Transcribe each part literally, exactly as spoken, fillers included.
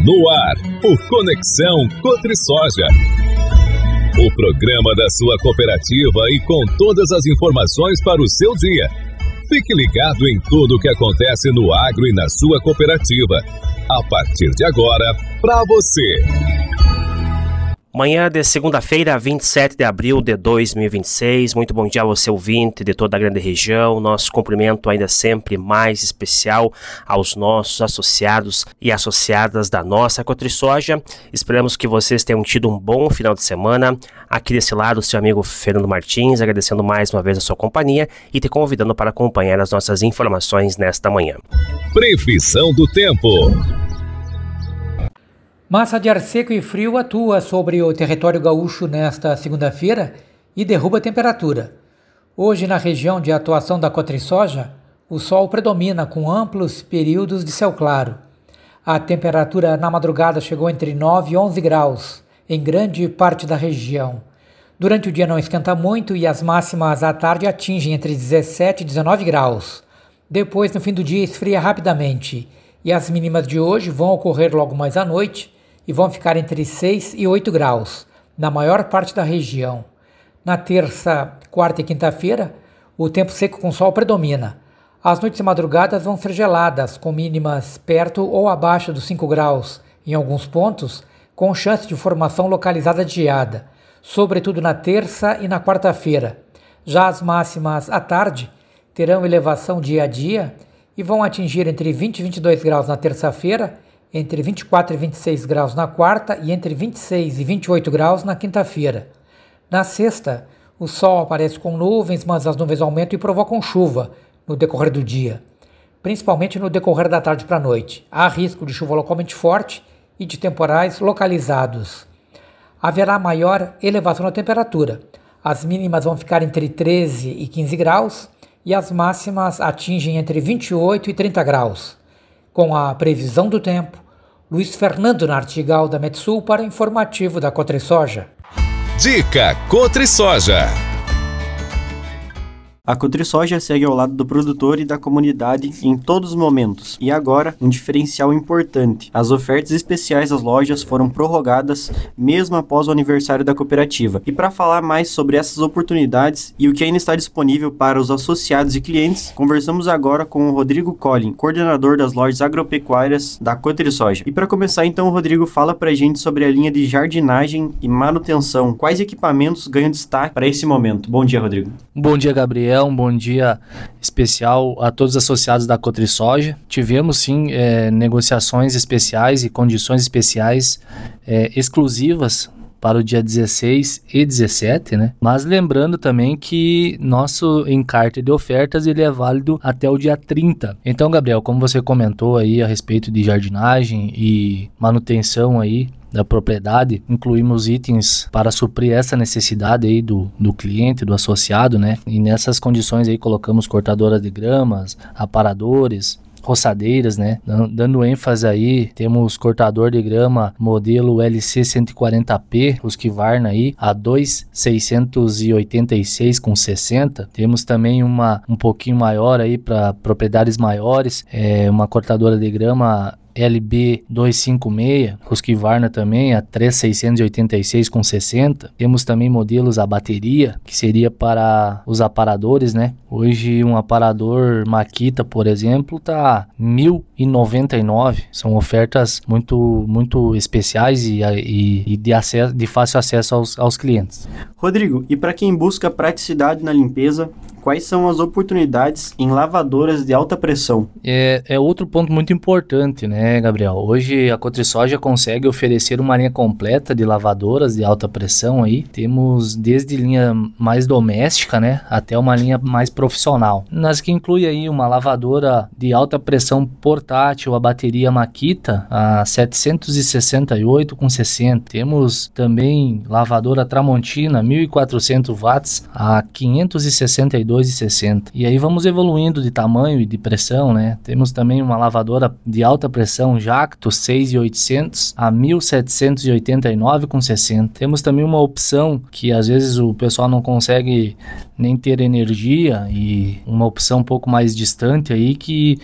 No ar, o Conexão Cotrisoja. O programa da sua cooperativa e com todas as informações para o seu dia. Fique ligado em tudo o que acontece no agro e na sua cooperativa. A partir de agora, para você. Manhã de segunda-feira, vinte e sete de abril de dois mil e vinte e seis. Muito bom dia a você, ouvinte de toda a grande região. Nosso cumprimento ainda sempre mais especial aos nossos associados e associadas da nossa Cotrisoja. Esperamos que vocês tenham tido um bom final de semana. Aqui desse lado, o seu amigo Fernando Martins, agradecendo mais uma vez a sua companhia e te convidando para acompanhar as nossas informações nesta manhã. Previsão do tempo. Massa de ar seco e frio atua sobre o território gaúcho nesta segunda-feira e derruba a temperatura. Hoje, na região de atuação da Cotrisoja, o sol predomina com amplos períodos de céu claro. A temperatura na madrugada chegou entre nove e onze graus em grande parte da região. Durante o dia não esquenta muito e as máximas à tarde atingem entre dezessete e dezenove graus. Depois, no fim do dia, esfria rapidamente e as mínimas de hoje vão ocorrer logo mais à noite e vão ficar entre seis e oito graus, na maior parte da região. Na terça, quarta e quinta-feira, o tempo seco com sol predomina. As noites e madrugadas vão ser geladas, com mínimas perto ou abaixo dos cinco graus, em alguns pontos, com chance de formação localizada de geada, sobretudo na terça e na quarta-feira. Já as máximas à tarde terão elevação dia a dia e vão atingir entre vinte e vinte e dois graus na terça-feira, entre vinte e quatro e vinte e seis graus na quarta e entre vinte e seis e vinte e oito graus na quinta-feira. Na sexta, o sol aparece com nuvens, mas as nuvens aumentam e provocam chuva no decorrer do dia, principalmente no decorrer da tarde para a noite. Há risco de chuva localmente forte e de temporais localizados. Haverá maior elevação na temperatura. As mínimas vão ficar entre treze e quinze graus e as máximas atingem entre vinte e oito e trinta graus. Com a previsão do tempo, Luiz Fernando Nartigal da Metsul para o informativo da Cotrisoja. Dica Cotrisoja. A Cotrisoja segue ao lado do produtor e da comunidade em todos os momentos. E agora, um diferencial importante. As ofertas especiais das lojas foram prorrogadas mesmo após o aniversário da cooperativa. E para falar mais sobre essas oportunidades e o que ainda está disponível para os associados e clientes, conversamos agora com o Rodrigo Collin, coordenador das lojas agropecuárias da Cotrisoja. E para começar então, o Rodrigo fala para a gente sobre a linha de jardinagem e manutenção. Quais equipamentos ganham destaque para esse momento? Bom dia, Rodrigo. Bom dia, Gabriel. Um bom dia especial a todos os associados da Cotrisoja. Tivemos sim é, negociações especiais e condições especiais é, exclusivas para o dia dezesseis e dezessete, né? Mas lembrando também que nosso encarte de ofertas ele é válido até o dia trinta. Então, Gabriel, como você comentou aí a respeito de jardinagem e manutenção aí da propriedade, incluímos itens para suprir essa necessidade aí do, do cliente, do associado, né? E nessas condições aí colocamos cortadoras de gramas, aparadores, roçadeiras, né? Dando ênfase aí, temos cortador de grama modelo L C cento e quarenta P, Husqvarna aí, a dois mil seiscentos e oitenta e seis com sessenta. Temos também uma um pouquinho maior aí para propriedades maiores, é uma cortadora de grama L B duzentos e cinquenta e seis, Husqvarna também, a três mil seiscentos e oitenta e seis com sessenta. Temos também modelos a bateria, que seria para os aparadores, né? Hoje um aparador Makita, por exemplo, tá mil e noventa e nove. São ofertas muito, muito especiais e, e, e de, acesso, de fácil acesso aos, aos clientes. Rodrigo, e para quem busca praticidade na limpeza, quais são as oportunidades em lavadoras de alta pressão? É, é outro ponto muito importante, né, Gabriel? Hoje a Cotrisoja consegue oferecer uma linha completa de lavadoras de alta pressão aí. Temos desde linha mais doméstica, né, até uma linha mais profissional. Nas que inclui aí uma lavadora de alta pressão portátil, a bateria Makita, a setecentos e sessenta e oito com sessenta. Temos também lavadora Tramontina, mil e quatrocentos watts, a quinhentos e sessenta e dois dois reais e sessenta centavos. E aí vamos evoluindo de tamanho e de pressão, né? Temos também uma lavadora de alta pressão Jacto seis mil e oitocentos a mil setecentos e oitenta e nove reais e sessenta centavos. Temos também uma opção que às vezes o pessoal não consegue nem ter energia, e uma opção um pouco mais distante aí que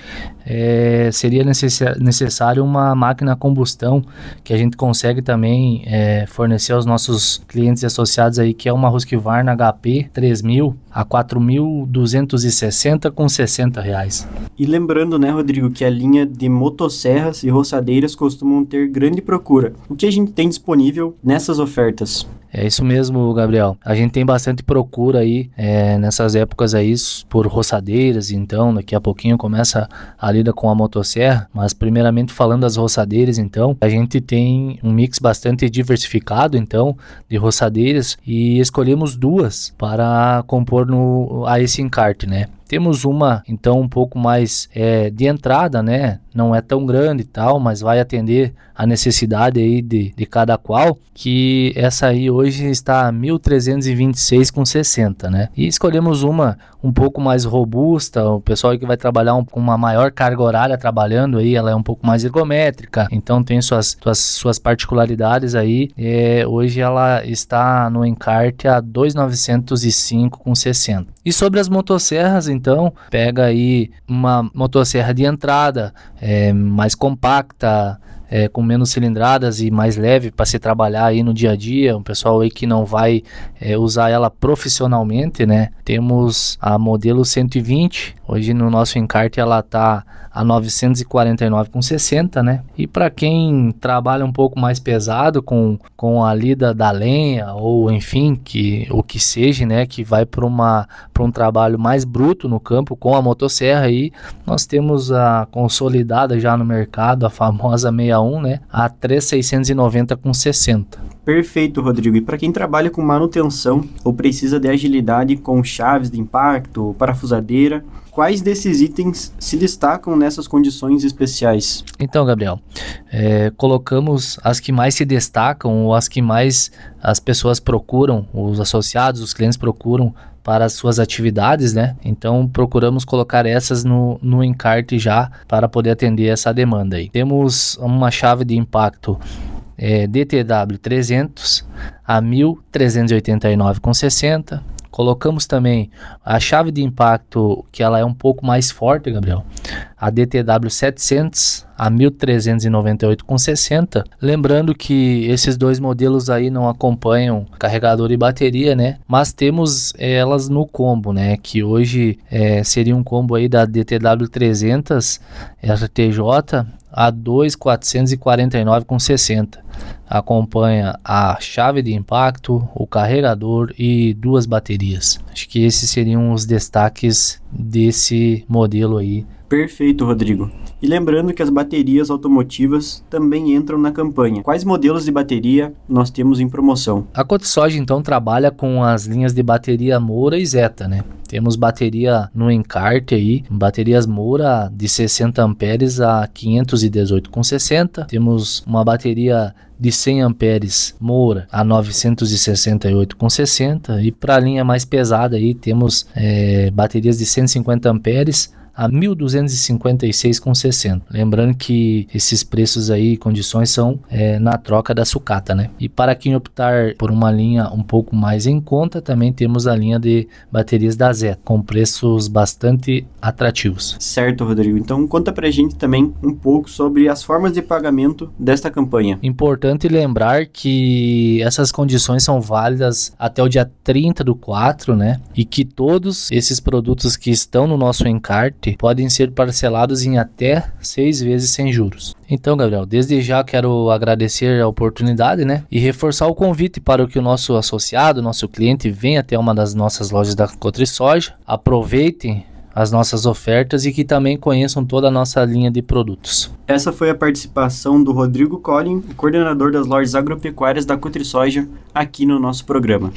é, seria necessário, necessário uma máquina a combustão, que a gente consegue também é, fornecer aos nossos clientes e associados aí, que é uma Husqvarna H P três mil a quatro mil duzentos e sessenta com sessenta reais. E lembrando, né, Rodrigo, que a linha de motosserras e roçadeiras costumam ter grande procura. O que a gente tem disponível nessas ofertas? É isso mesmo, Gabriel. A gente tem bastante procura aí é, nessas épocas aí por roçadeiras, então daqui a pouquinho começa a lida com a motosserra, mas primeiramente falando das roçadeiras, então, a gente tem um mix bastante diversificado, então, de roçadeiras, e escolhemos duas para compor no, a esse encarte, né? Temos uma, então, um pouco mais é, de entrada, né? Não é tão grande e tal, mas vai atender a necessidade aí de, de cada qual, que essa aí hoje está a mil trezentos e vinte e seis reais e sessenta centavos, né? E escolhemos uma um pouco mais robusta, o pessoal que vai trabalhar um, com uma maior carga horária trabalhando aí, ela é um pouco mais ergométrica, então tem suas, suas, suas particularidades aí. É, hoje ela está no encarte a dois mil novecentos e cinco reais e sessenta centavos. E sobre as motosserras, então, pega aí uma motosserra de entrada, é, mais compacta, É, com menos cilindradas e mais leve para se trabalhar aí no dia a dia, um pessoal aí que não vai é, usar ela profissionalmente, né? Temos a modelo cento e vinte, hoje no nosso encarte ela tá a novecentos e quarenta e nove reais e sessenta centavos, né? E para quem trabalha um pouco mais pesado com, com a lida da lenha, ou enfim, que, o que seja, né? Que vai para uma para um trabalho mais bruto no campo com a motosserra aí, nós temos a consolidada já no mercado, a famosa sessenta e um, né? A três mil seiscentos e noventa reais e sessenta centavos. Perfeito, Rodrigo. E para quem trabalha com manutenção ou precisa de agilidade com chaves de impacto, parafusadeira, quais desses itens se destacam nessas condições especiais? Então, Gabriel, é, colocamos as que mais se destacam, ou as que mais as pessoas procuram, os associados, os clientes procuram para as suas atividades, né? Então procuramos colocar essas no, no encarte já para poder atender essa demanda aí. Temos uma chave de impacto é, D T W trezentos a mil trezentos e oitenta e nove reais e sessenta centavos. Colocamos também a chave de impacto, que ela é um pouco mais forte, Gabriel, a D T W setecentos a mil trezentos e noventa e oito reais e sessenta centavos. Lembrando que esses dois modelos aí não acompanham carregador e bateria, né? Mas temos elas no combo, né? Que hoje é, seria um combo aí da D T W trezentos R T J a dois mil quatrocentos e quarenta e nove reais e sessenta centavos. Acompanha a chave de impacto, o carregador e duas baterias. Acho que esses seriam os destaques desse modelo aí. Perfeito, Rodrigo. E lembrando que as baterias automotivas também entram na campanha. Quais modelos de bateria nós temos em promoção? A Cotrisoja, então, trabalha com as linhas de bateria Moura e Zeta, né? Temos bateria no encarte aí, baterias Moura de sessenta amperes a quinhentos e dezoito reais e sessenta centavos. Temos uma bateria de cem amperes Moura a novecentos e sessenta e oito reais e sessenta centavos. E para a linha mais pesada aí temos é, baterias de cento e cinquenta amperes a mil duzentos e cinquenta e seis reais e sessenta centavos. Lembrando que esses preços aí, condições são é, na troca da sucata, né? E para quem optar por uma linha um pouco mais em conta, também temos a linha de baterias da Zeta, com preços bastante atrativos. Certo, Rodrigo. Então conta pra gente também um pouco sobre as formas de pagamento desta campanha. Importante lembrar que essas condições são válidas até o dia trinta do quatro, né? E que todos esses produtos que estão no nosso encarte podem ser parcelados em até seis vezes sem juros. Então, Gabriel, desde já quero agradecer a oportunidade, né? E reforçar o convite para que o nosso associado, nosso cliente, venha até uma das nossas lojas da Cotrisoja, aproveitem as nossas ofertas e que também conheçam toda a nossa linha de produtos. Essa foi a participação do Rodrigo Collin, coordenador das lojas agropecuárias da Cotrisoja, aqui no nosso programa.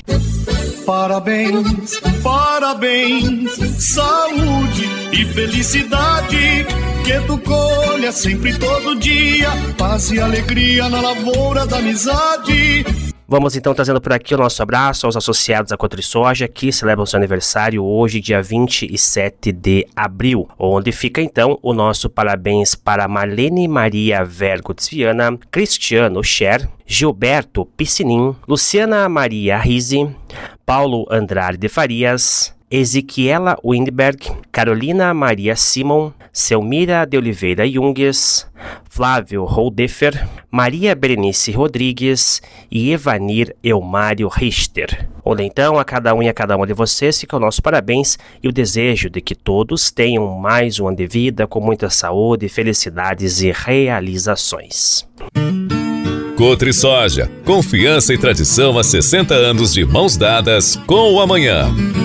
Parabéns, parabéns, saúde e felicidade, que tu colha sempre todo dia, paz e alegria na lavoura da amizade. Vamos então trazendo por aqui o nosso abraço aos associados da Cotrisoja, que celebram seu aniversário hoje, dia vinte e sete de abril, onde fica então o nosso parabéns para Marlene Maria Vergutz Viana, Cristiano Scher, Gilberto Piscinin, Luciana Maria Rizzi, Paulo Andrade de Farias, Ezequiela Windberg, Carolina Maria Simon, Selmira de Oliveira Junges, Flávio Roldefer, Maria Berenice Rodrigues e Evanir Elmário Richter. Olha, então, a cada um e a cada uma de vocês fica o nosso parabéns e o desejo de que todos tenham mais um ano de vida com muita saúde, felicidades e realizações. Cotrisoja, confiança e tradição há sessenta anos de mãos dadas com o amanhã.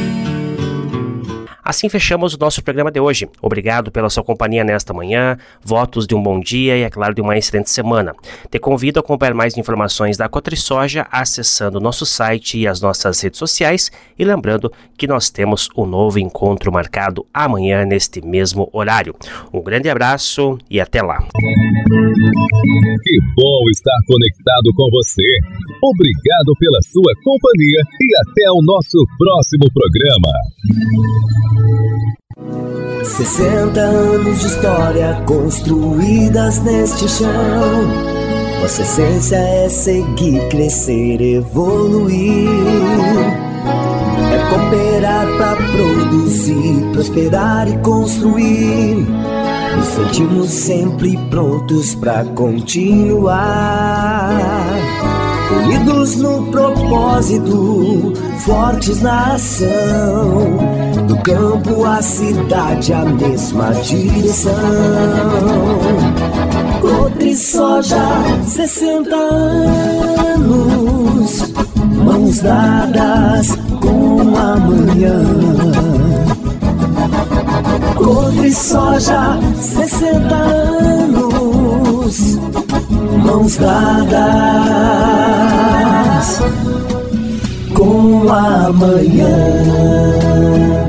Assim fechamos o nosso programa de hoje. Obrigado pela sua companhia nesta manhã, votos de um bom dia e, é claro, de uma excelente semana. Te convido a acompanhar mais informações da Cotrisoja acessando o nosso site e as nossas redes sociais e lembrando que nós temos um novo encontro marcado amanhã neste mesmo horário. Um grande abraço e até lá. Que bom estar conectado com você. Obrigado pela sua companhia e até o nosso próximo programa. sessenta anos de história construídas neste chão. Nossa essência é seguir, crescer, evoluir. É cooperar pra produzir, prosperar e construir. Nos sentimos sempre prontos pra continuar. Unidos no propósito, fortes na ação. Do campo à cidade, a mesma direção. Cotrisoja, sessenta anos, mãos dadas com amanhã. Cotrisoja, sessenta anos, mãos dadas com amanhã.